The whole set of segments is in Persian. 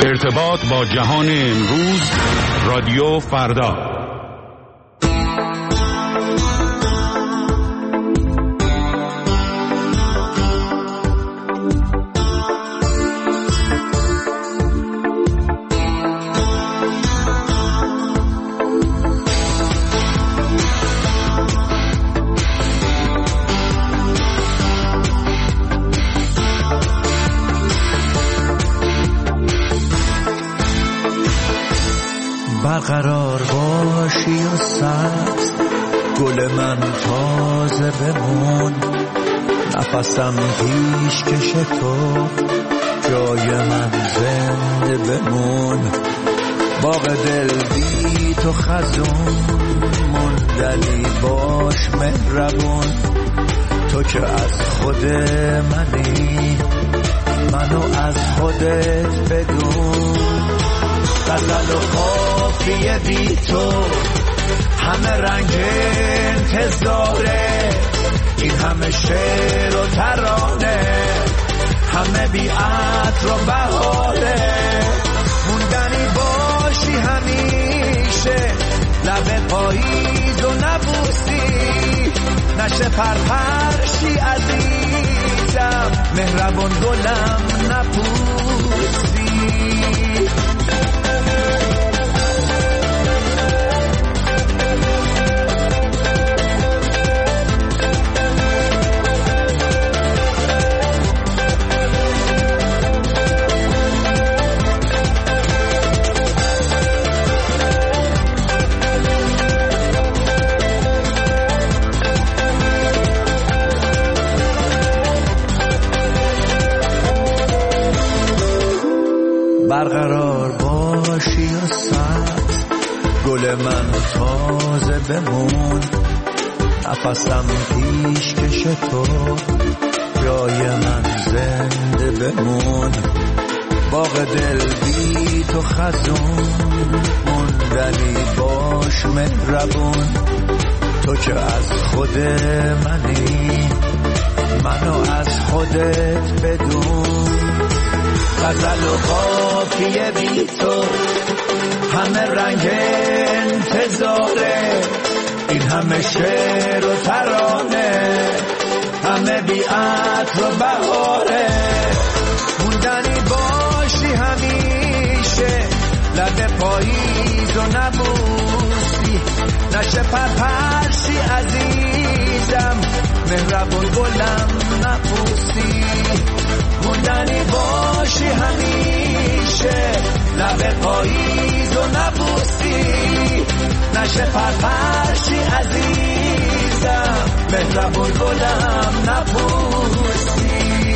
ارتباط با جهان امروز، رادیو فردا. برقرار باشی و سبز، گل من تازه بمون، نفسم پیش کش تو، جای من زنده بمون. باغ دل بی تو خزون، موندنی باش مهربون. تو که از خود منی، منو از خودت بدون. غزل و قافیه بی تو، همه رنگ انتظاره. این همه شعر و ترانه، همه بی عطر و بهاره. موندنی باشی همیشه، لب پاییز و نبوسی. نشه پرپرشی عزیزم، مهربان گلم نپوسی. برقرار باشی و سبز، گل من تازه بمون. نفسم پیش کش تو، جای من زنده بمون. باغ دل بی تو خزون، موندنی باش مهربون. تو که از خود منی، منو از خودت بدون. غزل و قافیه بی تو، همه رنگ انتظاره. این همه شعر و ترانه، همه بی عطر و بهاره. موندنی باشی همیشه، لب پاییز و نبوسی. نشه پرپرشی عزیزم، مهربون گلم نپوسی. موندنی باشی همیشه، لب پاییز و نبوسی. نشه پرپرشی عزیزم، مهربون گلم نپوسی.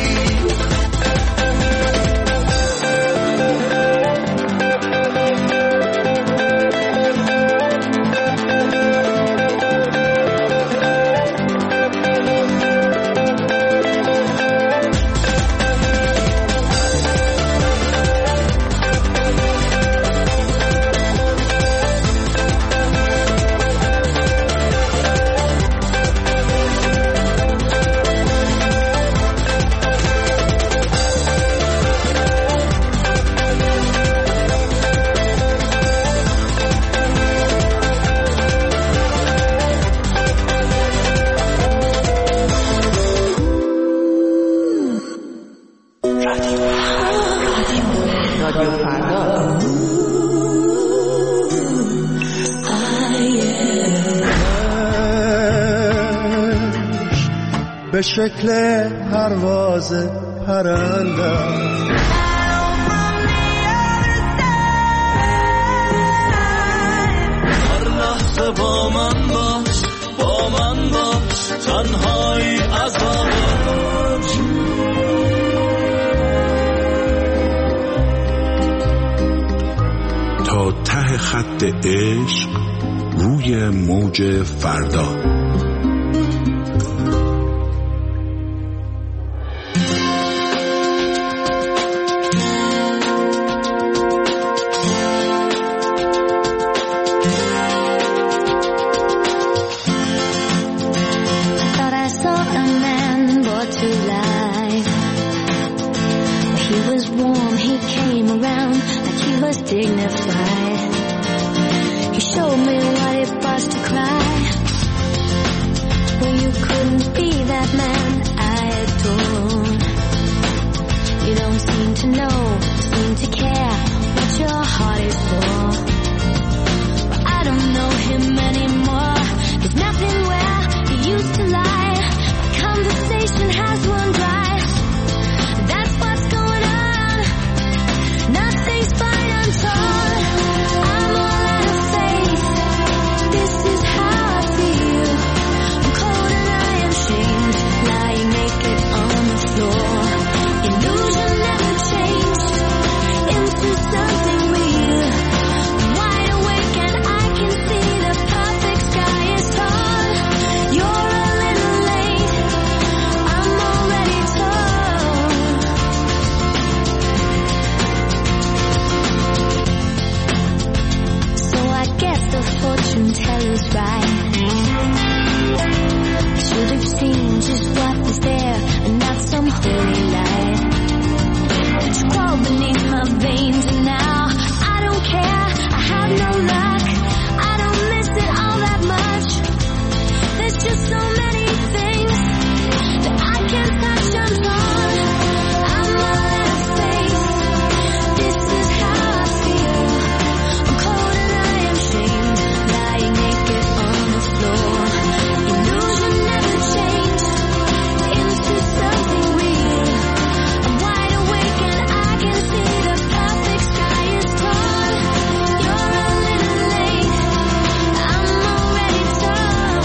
به شکل پرواز پرنده هر لحظه با من باش، با من باش. تنهایی عذاب تا ته خط عشق، روی موج فردا. He was warm. storm, he came around like he was dignified. He showed me what it was to cry. Well, you couldn't be that man I adore. You don't seem to know, seem to care what your heart is for. But I don't know him anymore. There's nothing where he used to lie. The conversation has run dry. That's what's going on. Nothing's fine, I'm torn. I'm all out of faith. This is how I feel. I'm cold and I am shamed, lying naked on the floor. Illusion never changed into something real. I'm wide awake and I can see the perfect sky is tall. You're a little late, I'm already torn. So I guess the fortune teller's right. I should have seen just what was there and not some holy light. But you crawl beneath my veins and now I don't care, I have no luck. I don't miss it all that much. There's just so many things that I can't touch, I'm torn. I'm all out of faith. This is how I feel. I'm cold and I am shamed, lying naked on the floor. Illusion never changed into something real. I'm wide awake and I can see the perfect sky is torn. You're a little late, I'm already torn.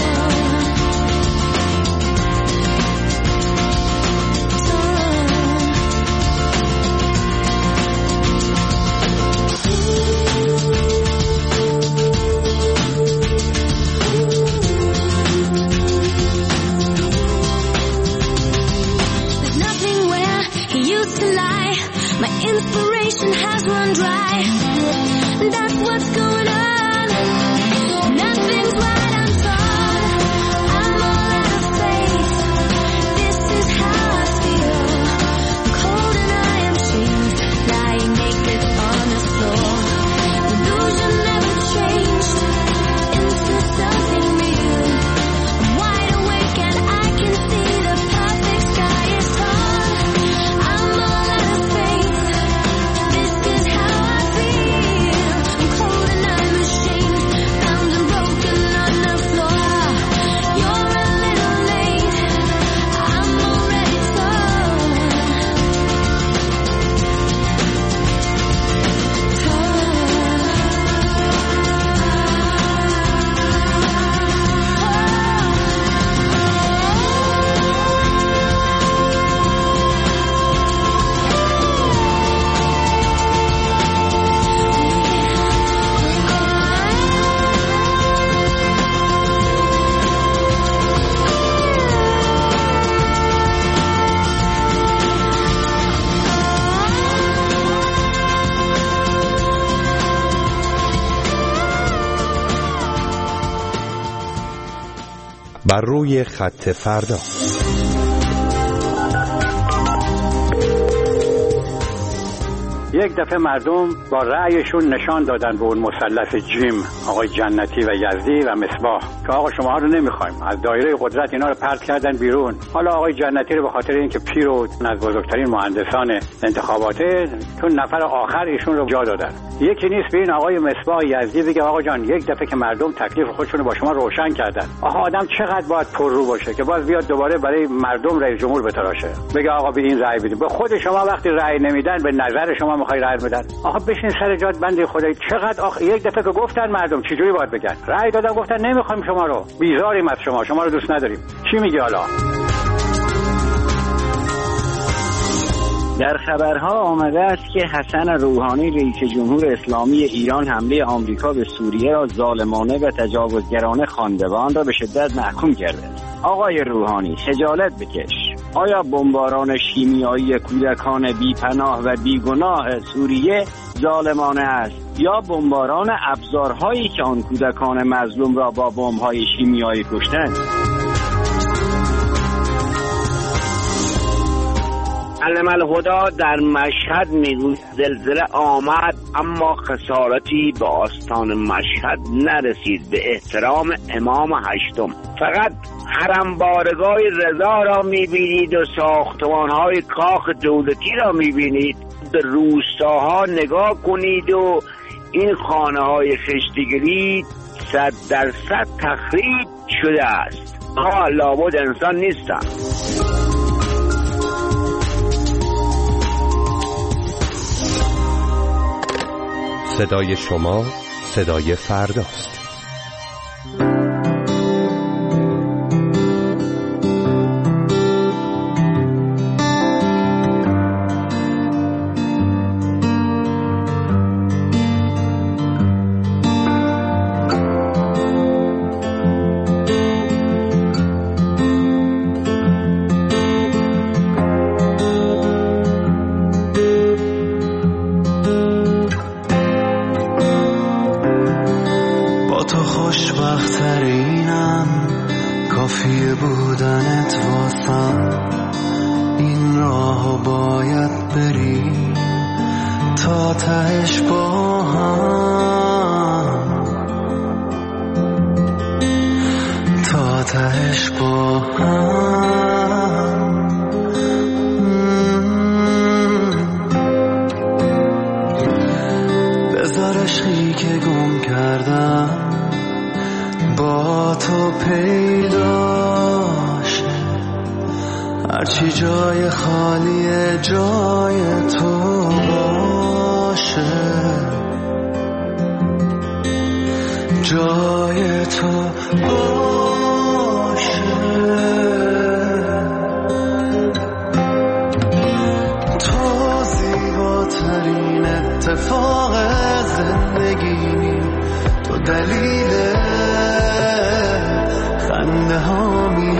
There's nothing where he used to lie. My inspiration has run dry. That's what's going on. Nothing's right, I'm torn. I'm all out of faith. This is how I feel. I'm cold and I am shamed, lying naked on the floor. Illusion never changed into something real. I'm wide awake and I can see the perfect sky is torn. I'm all out of faith. This is how I feel. I'm cold and I'm ashamed, bound and broken on the floor. You're a little late, I'm already torn. بر روی خط فردا. یک دفعه مردم با رأیشون نشان دادن به اون مثلث جیم، آقای جنتی و یزدی و مصباح، که آقا شما رو نمیخوایم، از دایره قدرت اینا رو پرت کردن بیرون. حالا آقای جنتی رو به خاطر اینکه پیر و از بزرگترین مهندسان انتخاباته، تو نفر آخر ایشون رو جا دادن. یکی نیست به این آقای مصباح یزدی بگه آقا جان یک دفعه که مردم تکلیف خودشون رو با شما روشن کردن، آقا آدم چقدر باید پررو باشه که باز بیاد دوباره برای مردم رئیس جمهور بتراشه، بگه آقا به این رأی بدید. به خود شما وقتی رأی نمیدن، به نظر شما میخوای رأی بدن؟ آقا بشین سر جات بنده خدای. چقدر یک دفعه که گفتن مردم چجوری باید بگن؟ رأی دادن گفتن نمیخوایم شما رو، بیزاریم از شما رو دوست نداریم. چی میگی حالا؟ در خبرها آمده است که حسن روحانی رئیس جمهور اسلامی ایران حمله آمریکا به سوریه را ظالمانه و تجاوزگرانه خوانده و آن را به شدت محکوم کرده. آقای روحانی خجالت بکش. آیا بمباران شیمیایی کودکان بی‌پناه و بیگناه سوریه ظالمانه است یا بمباران ابزارهایی که آن کودکان مظلوم را با بمب‌های شیمیایی کشتند؟ علم الهدا در مشهد میگوید زلزله آمد اما خسارتی به آستان مشهد نرسید به احترام امام هشتم. فقط حرم بارگاه رضا را میبینید و ساختمانهای کاخ دولتی را میبینید. به روستاها نگاه کنید و این خانه های خشتگیری 100% تخریب شده است. لابد انسان نیستن. صدای شما صدای فرداست. هرچی جای خالی جای تو باشه، جای تو باشه. تو زیباترین اتفاق زندگی، تو دلیل خنده هامی،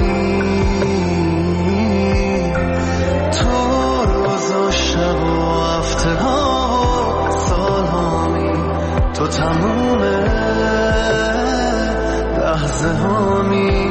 تو تموم لحظه هامی.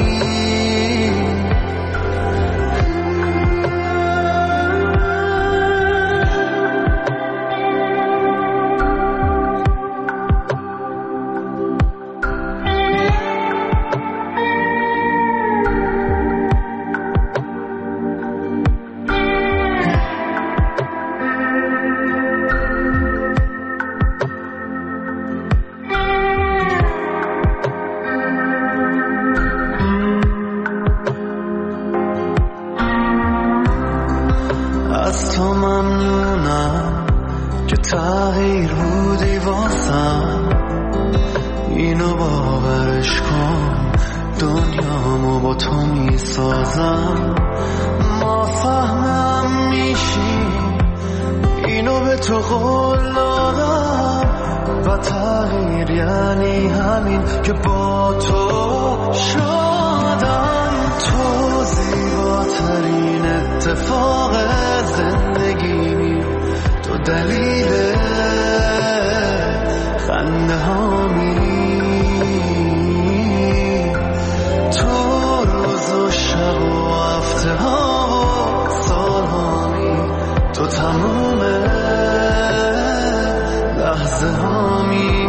از تو ممنونم که تغییر بودی واسم، اینو باورش کن، دنیامو با تو میسازم. ما فهمم میشی، اینو به تو قول دادم، و تغییر یعنی همین که با تو شدم. تو زیباترین اتفاق زندگی، تو دلیل خنده هامی، تو روز و شب و هفته ها و سال هامی، تو تموم لحظه هامی.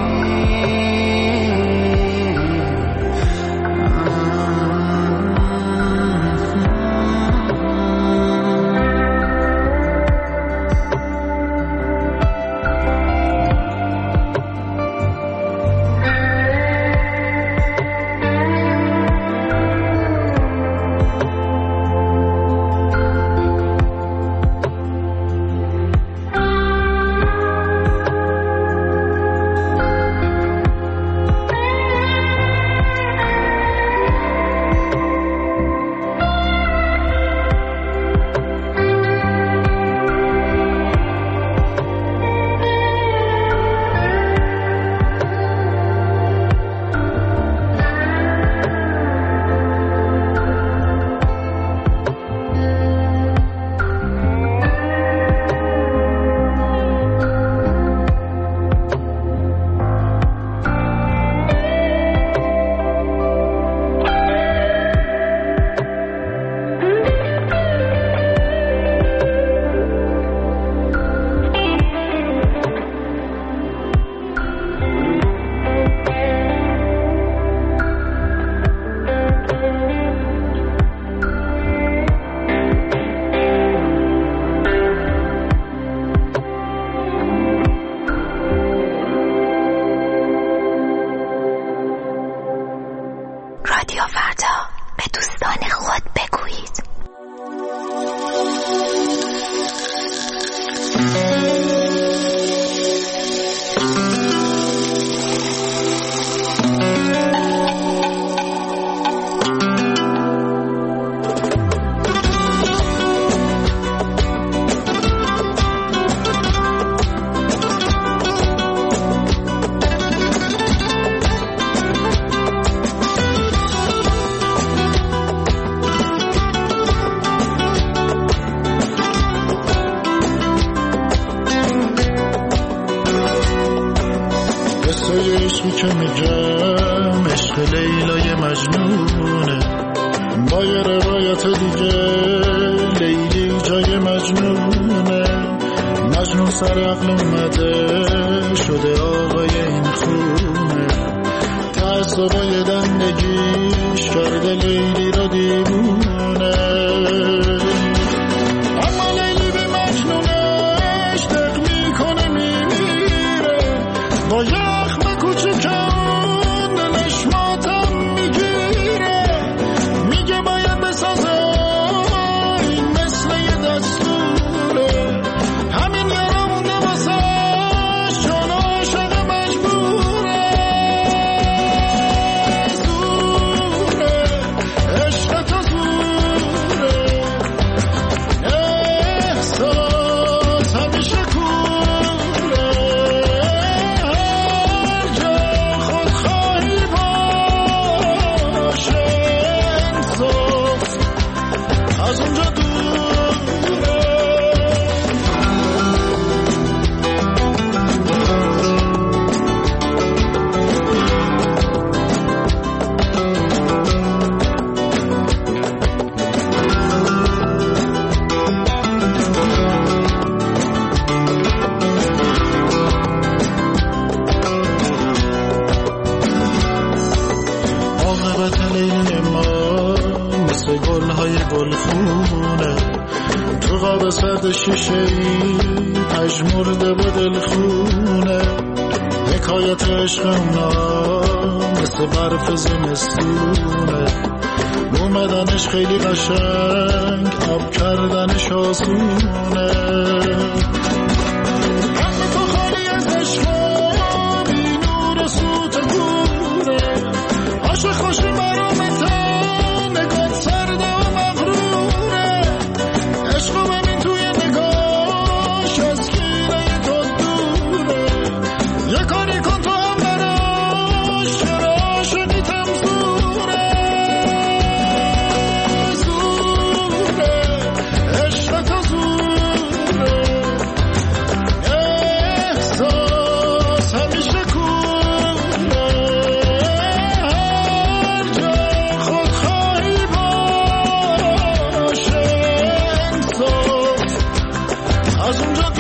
عشقی که میگم عشق لیلای مجنونه، با یه روایت دیگه لیلی جای مجنونه. مجنون سر عقل اومده شده آقای این خونه، تعصبای دندگیش کرده لیلی را دیوونه. اما لیلی به مجنونش دق میکنه میمیره، با یخم کوچکان دلش ماتم میگیره. میگه باید بسازه این مثل یه دستوره، همین یارا مونده واسه چون عاشق مجبوره. زوره عشق تو زوره، احساس همیشه کوره. هر جا خود خواهی باشه انصاف از اونجا دوره. عاقبت لیلی ما مثل گلهای گلخونه، تو قاب سرد شیشه‌ای پژمرده با دلخونه. حکایت عشق اونا مثل برف زمستونه، اومدنش خیلی قشنگ آب کردنش آسونه. قلب تو خالی از عشقا بی نور و سوت کوره، عاشق خوشی مرامته نگات سرده و مغروره. عشقو ببین توی نگاش از کینه تو دوره، یه کاری کن تو هم براش چرا عاشقیتم زوره. زوره عشق تو زوره، احساس همیشه کوره. هر جا خود خواهی باشه انصاف از اونجا دوره.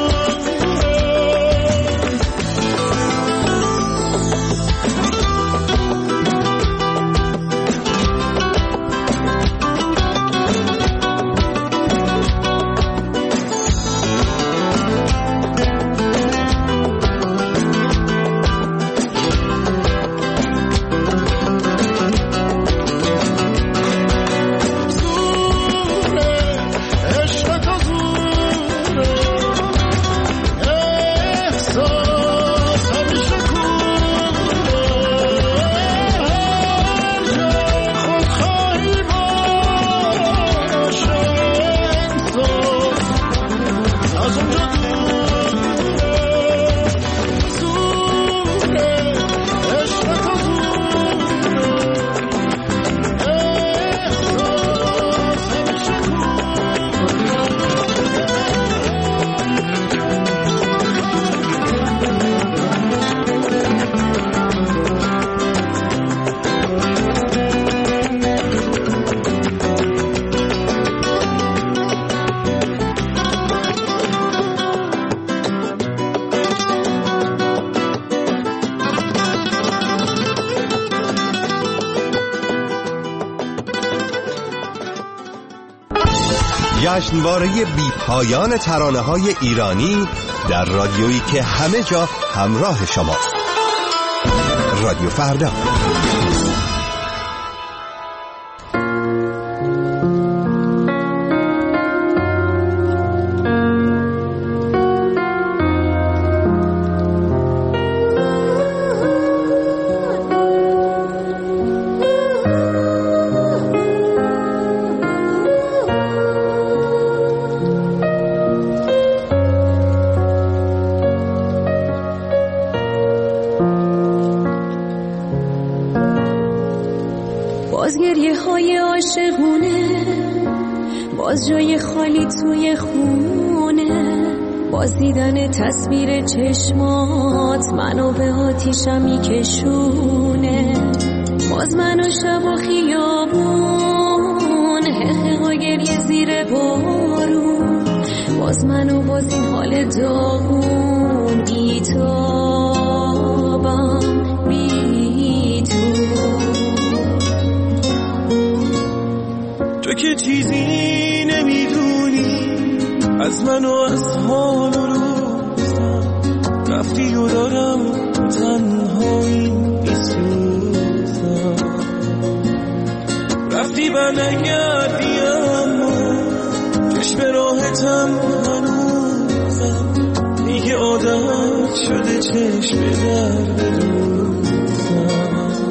زوره عشق تو زوره، احساس همیشه کوره. هر جا خود خواهی باشه انصاف از اونجا دوره. زوره عشق تو زوره، احساس همیشه جشنواره بی پایان ترانه‌های ایرانی در رادیویی که همه جا همراه شماست. رادیو فردا. باز گریه های عاشقونه، باز جای خالی توی خونه، بازدیدن تصویر چشمات منو به آتیشم میکشونه، باز منو شب و خیابون حقیق و گریه زیر بارون، باز منو باز این حال داغون بیتابم بی تو که چیزی نمیدونی از من و از حال و روزم، رفتی و دارم تنهایی میسوزم، رفتی و نگردی اما چشم راحتم هنوزم، دیگه عادت شده چشم درد روزم.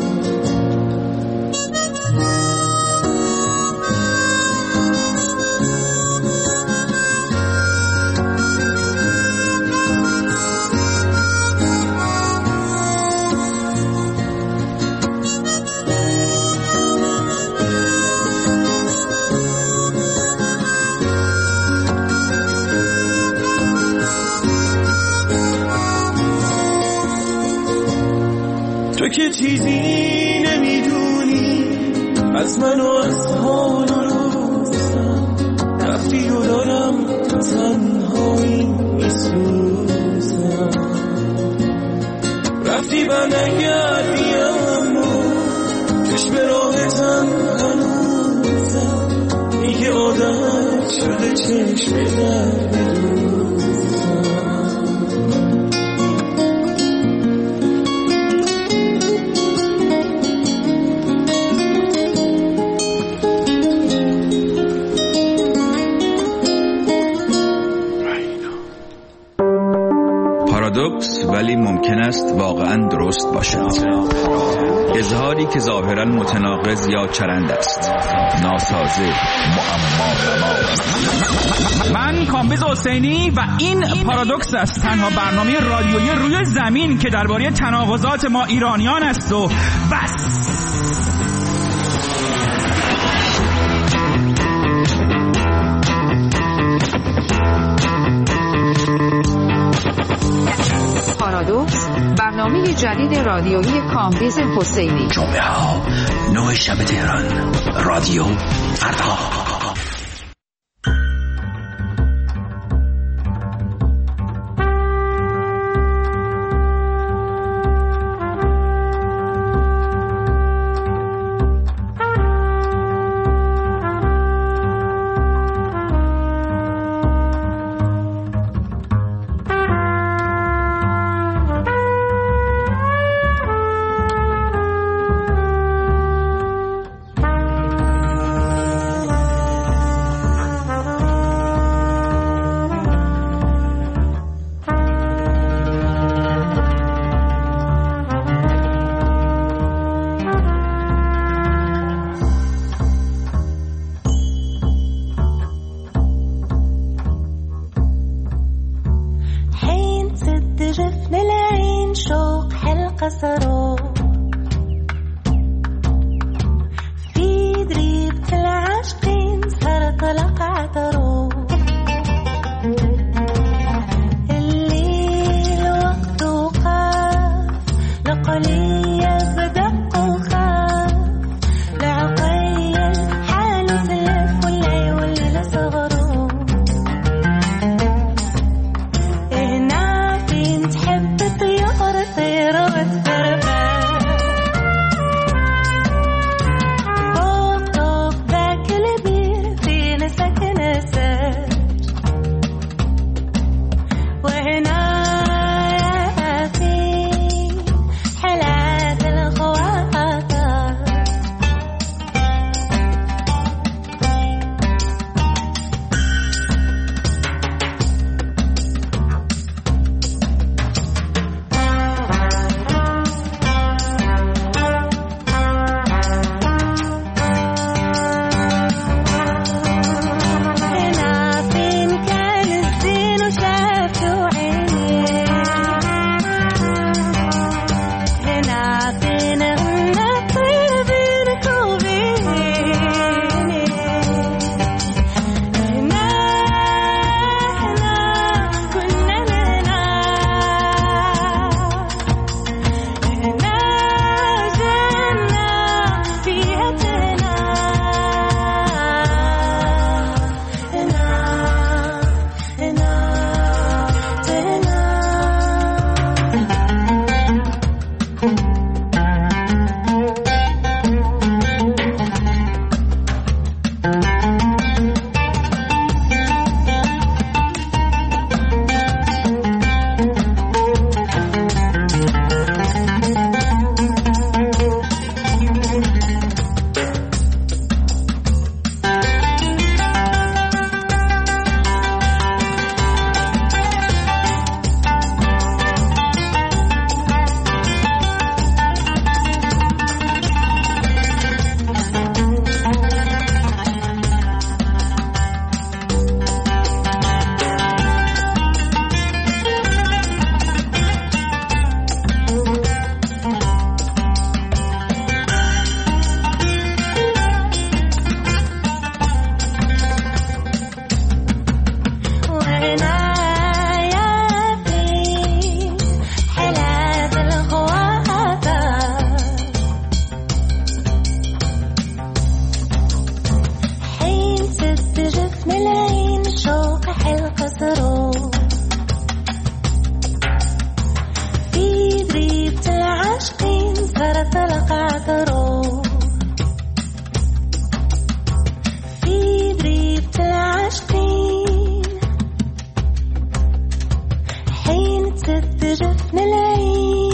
تو که چیزی نمیدونی از من و از حال و روزم، رفتی و دارم تنهایی میسوزم، رفتی و نگردی اما چشم راحتم هنوزم، دیگه عادت شده چشم درد روزم. پارادوکس ولی ممکن است واقعا درست باشد. اظهاری که ظاهرا متناقض یا چرند است، ناسازه، معما. من کامبیز حسینی و این پارادوکس است، تنها برنامه رادیویی روی زمین که درباره تناقضات ما ایرانیان است و بس. پارادوکس، برنامه جدید رادیویی کامبیز حسینی. جمعه ها 9 شب تهران، رادیو فردا. هنا فين تحب طيارة وتدربها حين تتجف ملايين